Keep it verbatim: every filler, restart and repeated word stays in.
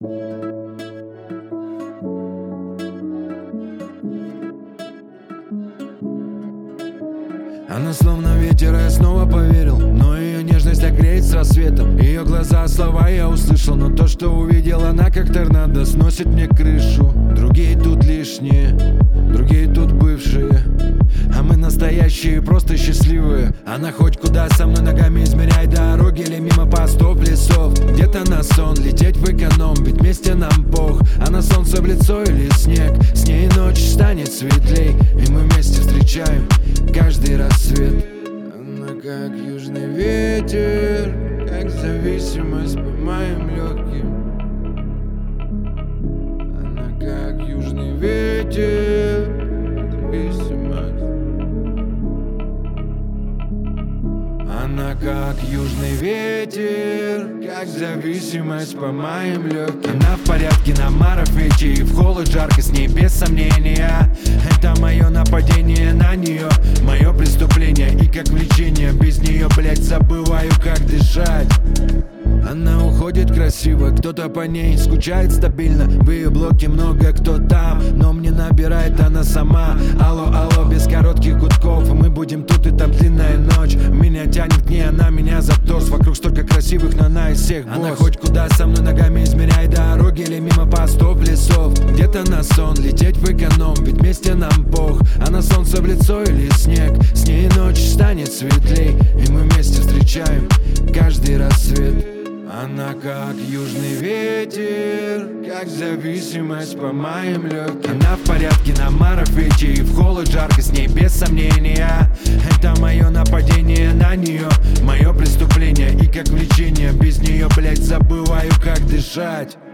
Она словно ветер, а я снова поверил. Но ее нежность так греет с рассветом. Ее глаза, слова я услышал. Но то, что увидел, она как торнадо сносит мне крышу. Другие тут лишние, другие тут бывшие, а мы настоящие, просто счастливые. Она хоть куда со мной ногами измеряет дороги или мимо постов лесов. Где-то на сон, лететь в эконом, ведь вместе нам пох. А на солнце в лицо или снег, с ней ночь станет светлей, и мы вместе встречаем каждый рассвет. Она как южный ветер, как зависимость по моим легким. Она как южный ветер, зависимость. Она как южный ветер, как зависимость по моим легким. Она в порядке на марафете, и в холод жарко с ней без сомнения. Это мое нападение на нее, мое преступление и как влечение. Без нее, блять, забываю, как дышать. Она уходит красиво, кто-то по ней скучает стабильно. В ее блоке много кто там, но мне набирает она сама. Алло, алло, без коротких гудков. Мы будем тут и там длинная ночь. Меня тянет к ней, она меня за торс. Вокруг столько красивых, но она из всех босс. Она хоть куда со мной ногами измеряет дороги или мимо постов лесов. Где-то на сон, лететь в эконом, ведь вместе нам пох. А на солнце в лицо или снег, с ней ночь станет светлей, и мы вместе встречаем каждый рассвет. Она как южный ветер, как зависимость по моим легким. Она в порядке на марафете, и в холод жарко с ней без сомнения. Это мое нападение на нее, мое преступление и как влечение. Без нее, блять, забываю, как дышать.